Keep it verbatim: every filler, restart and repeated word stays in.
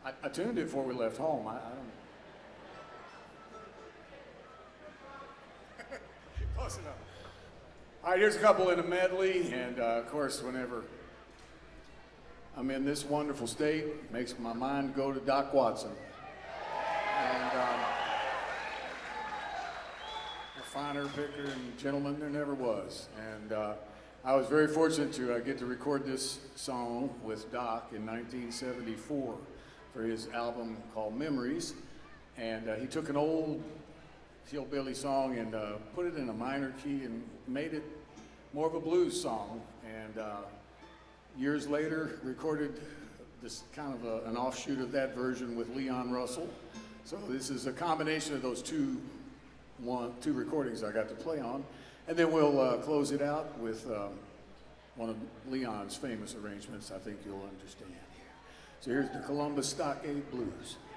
I, I tuned it before we left home. I, I don't. Close enough. All right, here's a couple in a medley, and uh, of course, whenever I'm in this wonderful state, it makes my mind go to Doc Watson. And um, a finer picker and gentleman there never was. And uh, I was very fortunate to uh, get to record this song with Doc in nineteen seventy-four for his album called Memories. And uh, he took an old hillbilly song and uh, put it in a minor key and made it more of a blues song. And uh, years later, recorded this kind of a, an offshoot of that version with Leon Russell. So this is a combination of those two, one, two recordings I got to play on. And then we'll uh, close it out with um, one of Leon's famous arrangements I think you'll understand here. So here's the Columbus Stockade Blues.